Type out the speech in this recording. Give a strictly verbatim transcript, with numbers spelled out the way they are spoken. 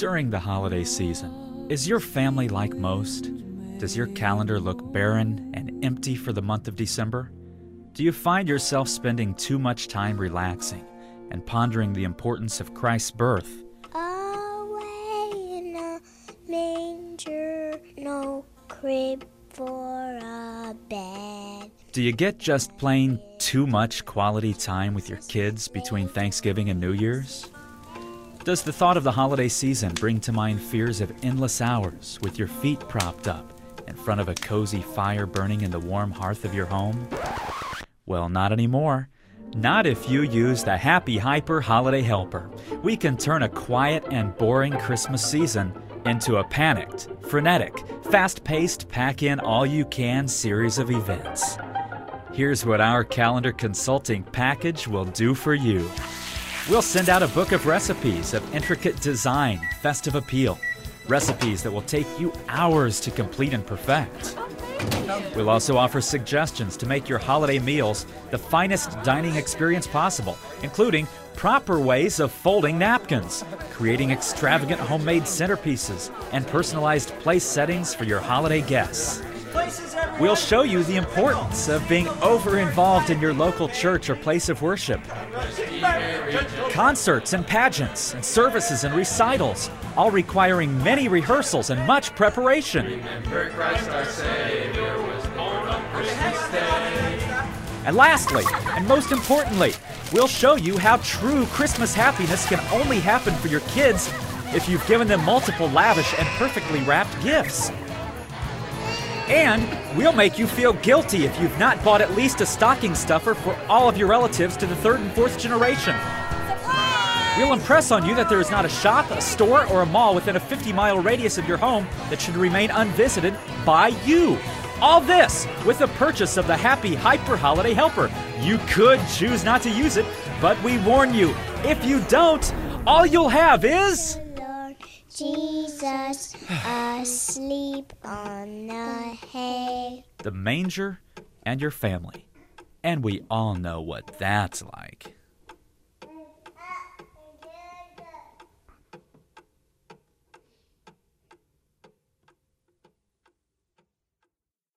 During the holiday season, is your family like most? Does your calendar look barren and empty for the month of December? Do you find yourself spending too much time relaxing and pondering the importance of Christ's birth? Away in a manger, no crib for a bed. Do you get just plain too much quality time with your kids between Thanksgiving and New Year's? Does the thought of the holiday season bring to mind fears of endless hours with your feet propped up in front of a cozy fire burning in the warm hearth of your home? Well, not anymore. Not if you use the Happy Hyper Holiday Helper. We can turn a quiet and boring Christmas season into a panicked, frenetic, fast-paced, pack-in-all-you-can series of events. Here's what our calendar consulting package will do for you. We'll send out a book of recipes of intricate design, festive appeal, recipes that will take you hours to complete and perfect. We'll also offer suggestions to make your holiday meals the finest dining experience possible, including proper ways of folding napkins, creating extravagant homemade centerpieces, and personalized place settings for your holiday guests. We'll show you the importance of being over-involved in your local church or place of worship. Concerts and pageants and services and recitals, all requiring many rehearsals and much preparation. And lastly, and most importantly, we'll show you how true Christmas happiness can only happen for your kids if you've given them multiple lavish and perfectly wrapped gifts. And we'll make you feel guilty if you've not bought at least a stocking stuffer for all of your relatives to the third and fourth generation. We'll impress on you that there is not a shop, a store, or a mall within a fifty mile radius of your home that should remain unvisited by you. All this with the purchase of the Happy Hyper Holiday Helper. You could choose not to use it, but we warn you, if you don't, all you'll have is Lord Jesus asleep on the hay. the manger and your family. And we all know what that's like.